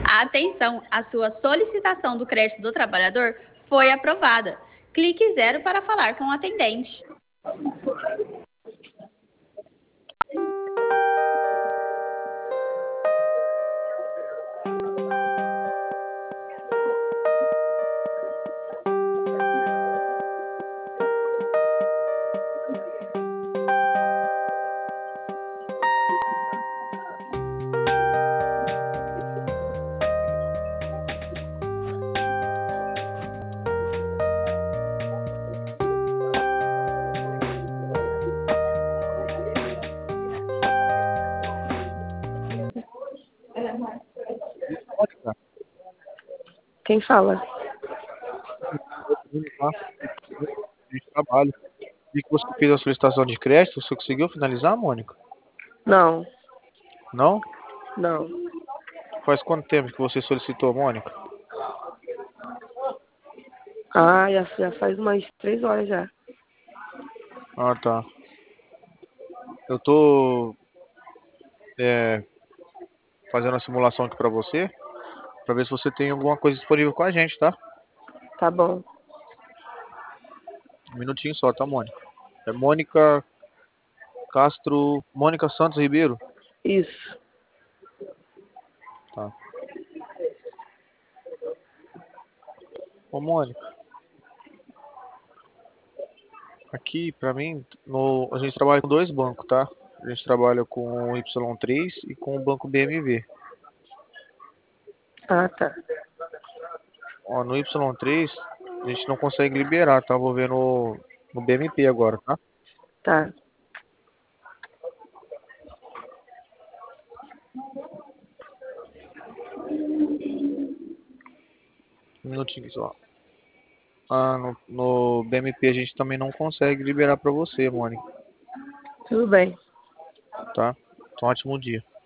Atenção, a sua solicitação do crédito do trabalhador foi aprovada. Clique 0 para falar com o atendente. Mônica, Quem fala? tá? De trabalho. Vi que você fez a solicitação de crédito. Você conseguiu finalizar, Mônica? Não, Não? não. Faz quanto tempo que você solicitou, Mônica? Ah, já faz umas 3 horas já. Ah, tá. Eu tô fazendo a simulação aqui pra você, pra ver se você tem alguma coisa disponível com a gente, tá? Tá bom. Um minutinho só, tá, Mônica? É Mônica Castro, Mônica Santos Ribeiro? Isso. Tá. Ô, Mônica, aqui pra mim, a gente trabalha com dois bancos, tá? A gente trabalha com o Y3 e com o banco BMV. Ah, tá. Ó, no Y3 a gente não consegue liberar, tá? Vou ver no BMP agora, tá? Tá. Um minutinho só. Ah, no BMP a gente também não consegue liberar pra você, Mônica, Tudo bem. tá? Então, ótimo dia.